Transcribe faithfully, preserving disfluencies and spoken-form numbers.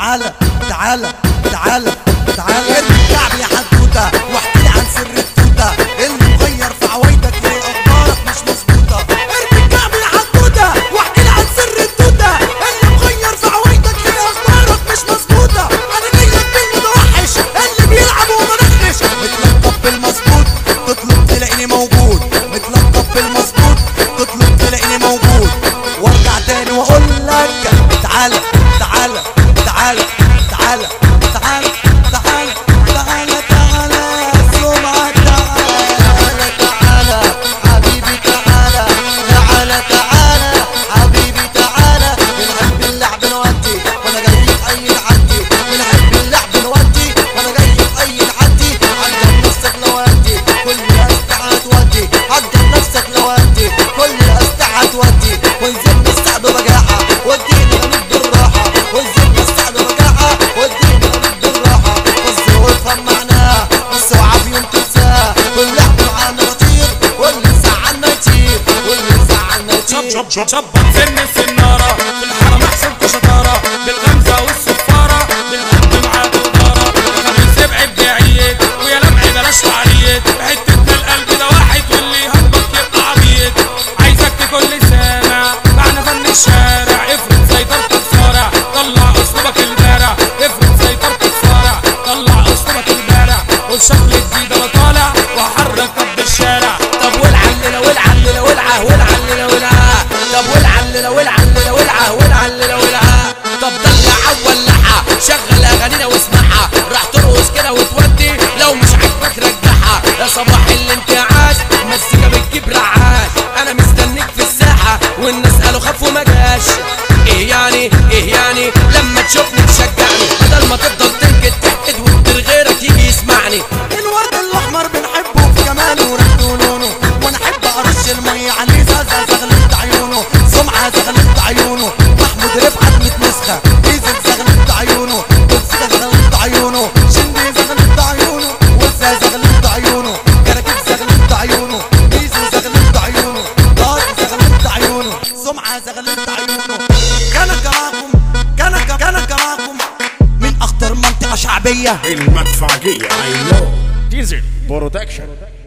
تعالى تعالى تعالى تعالى ارمي الكعب يا حدوته واحكيلي عن سر التوته اللي مغير في عوايدك ليه اخبارك مش مظبوطه. ارمي الكعب يا حدوته واحكيلي عن سر التوته اللي مغير في عوايدك ليه اخبارك مش مظبوطه. انا جايلك بالمتوحش اللي بيلعب ومنخش متلقب بالمظبوط تطلب تلاقيني موجود. متلقب بالمظبوط تطلب تلاقيني موجود. وارجع تاني واقول لك تعالى تعالى تعالى تعالى تعالى تعالى تعالى تعالى سمعة تعالى تعالى حبيبي تعالى تعالى تعالى حبيبي تعالى. بنحب اللعب نودي وانا جاي في اي نعدي. بنحب اللعب نودي وانا جاي في اي نعدي. عجب نفسك لو ودي كل الاسلحة تودي. عجب نفسك لو ودي كل الاسلحة تودي. ونزلنا السعد بجاحة ودينا غنيت بالراحة. ونزلنا السعد بجاحة ودينا غنيت بالراحة. بص وافهم معناها بس وعب يوم تنساها. واللعب معانا بطير واللي زعلنا يطير واللي زعلنا يطير. شب شب شبط سن السنارة في الحرم احسبكوا شطارة. بالغمزة والصفارة بالقد معاك ودارة. خميس ابعد بعيد ويا لمعي بلاش تعريض. حتتنا القلب ده واحد واللي يهبط يبقى عبيط. عايزك تكون لي سامع معنى فن الشارع. افرض سيطرتك صارع طلع اسلوبك البارع. افرض سيطرتك صارع طلع اسلوبك البارع. والشكل جديد انا طالع وهحرك طب الشارع. طب والعلله والعلله والعه والعلله والعه. طب والعلله والعلله والعه والعلله والعه. طب دلع ولعها شغل اغانينا واسمعها. راح ترقص كده وتودي لو مش عاجبك رجعها. يا صباح الانتعاش مزيكا بتجيب رعاش. انا مستنيك في الساحه والناس قالوا خاف وما جاش. ايه يعني ايه يعني لما تشوفني تشجعني بدل ما تفضل تنكد تحقد وتدير غيرك يجي يسمعني. الورد الاحمر بنحبه في جماله وريحته ولونه. وانا احب ارش الميه عليه زازا زغلت عيونه. سمعه زغلت عيونه. محمود رفعت ميت نسخه. ديزل زغلت عيونه. بلسكه زغلت عيونه. شندي زغلت عيونه. وزا زغلت عيونه. كراكيب زغلت عيونه. ديزل زغلت عيونه. طارق زغلت عيونه. سمعه زغلت عيونه. كان كراكم كان كان كراكم من اخطر منطقه شعبيه المدفعجية. I know ديزل برودكشن.